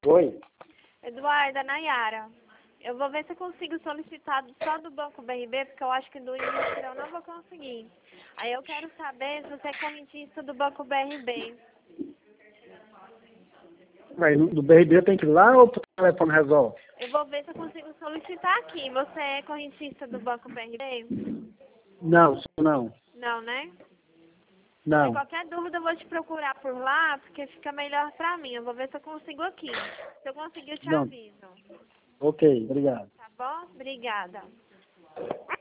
Oi. Eduarda, Nayara. Eu vou ver se eu consigo solicitar só do Banco BRB, porque eu acho que do início eu não vou conseguir. Aí eu quero saber se você é correntista do Banco BRB. Mas do BRB tem que ir lá ou o telefone resolve? Eu vou ver se eu consigo solicitar aqui. Você é correntista do Banco BRB? Não, não. Não, né? Não. Qualquer dúvida eu vou te procurar por lá, porque fica melhor pra mim. Eu vou ver se eu consigo aqui. Se eu conseguir, eu te Não. aviso. Ok, obrigado. Tá bom? Obrigada.